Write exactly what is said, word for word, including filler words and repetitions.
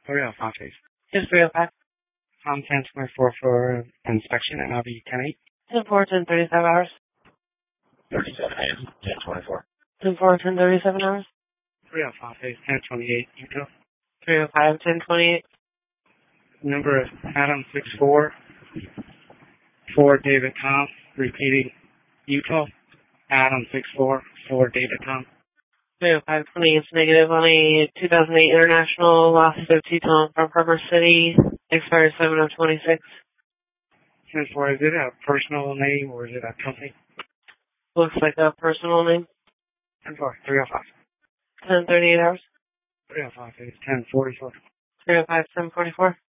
three oh five, please. Just three oh five. Um, ten twenty-four for inspection, and I'll be ten eight. ten four, ten thirty-seven hours. thirty-seven a m, ten twenty-four. ten four, ten thirty-seven hours. three oh five, please. ten twenty-eight, Utah. three oh five, ten twenty-eight. Number is Adam six four, for David Tom, repeating Utah. Adam six four, for David Tom. three oh five, twenty is negative on a two thousand eight International Lost of Teton from Parker City, expired seven of twenty-six. ten four, is it a personal name or is it a company? Looks like a personal name. ten four, three oh five. ten thirty-eight hours. three oh five, please. ten forty-four. three oh five, ten forty-four.